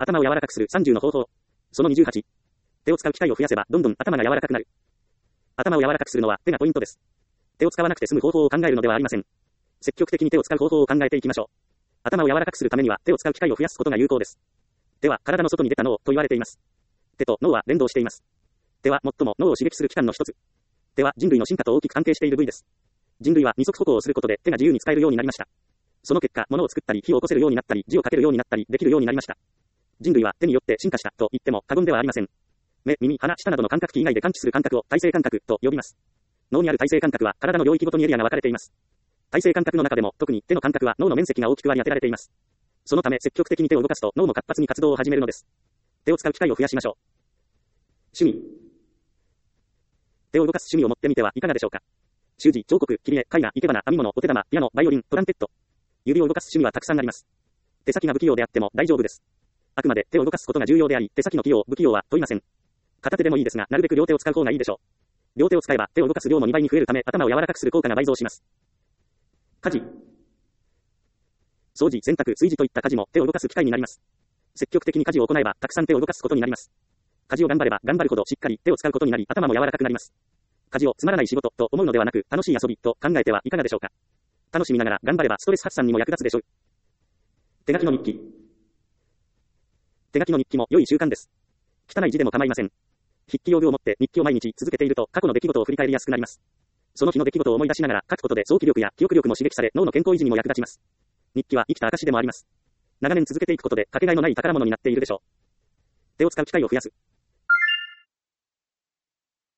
頭を柔らかくする30の方法。その28。手を使う機会を増やせばどんどん頭が柔らかくなる。頭を柔らかくするのは手がポイントです。手を使わなくて済む方法を考えるのではありません。積極的に手を使う方法を考えていきましょう。頭を柔らかくするためには手を使う機会を増やすことが有効です。手は体の外に出た脳と言われています。手と脳は連動しています。手は最も脳を刺激する器官の一つ。手は人類の進化と大きく関係している部位です。人類は二足歩行をすることで手が自由に使えるようになりました。その結果、物を作ったり火を起こせるようになったり字を書けるようになったりできるようになりました。人類は手によって進化したと言っても過言ではありません。目、耳、鼻、舌などの感覚器以外で感知する感覚を体性感覚と呼びます。脳にある体性感覚は体の領域ごとにエリアが分かれています。体性感覚の中でも特に手の感覚は脳の面積が大きく割り当てられています。そのため積極的に手を動かすと脳も活発に活動を始めるのです。手を使う機会を増やしましょう。趣味。手を動かす趣味を持ってみてはいかがでしょうか。習字、彫刻、切り絵、絵画、生け花、編み物、お手玉、ピアノ、バイオリン、トランペット。指を動かす趣味はたくさんあります。手先が不器用であっても大丈夫です。あくまで手を動かすことが重要であり、手先の器用、不器用は問いません。片手でもいいですが、なるべく両手を使う方がいいでしょう。両手を使えば手を動かす量も2倍に増えるため、頭を柔らかくする効果が倍増します。家事。掃除、洗濯、炊事といった家事も手を動かす機会になります。積極的に家事を行えば、たくさん手を動かすことになります。家事を頑張れば頑張るほどしっかり手を使うことになり、頭も柔らかくなります。家事をつまらない仕事と思うのではなく、楽しい遊びと考えてはいかがでしょうか。楽しみながら頑張ればストレス発散にも役立つでしょう。手書きの日記。手書きの日記も良い習慣です。汚い字でも構いません。筆記用具を持って日記を毎日続けていると過去の出来事を振り返りやすくなります。その日の出来事を思い出しながら書くことで想起力や記憶力も刺激され脳の健康維持にも役立ちます。日記は生きた証でもあります。長年続けていくことでかけがえのない宝物になっているでしょう。手を使う機会を増やす。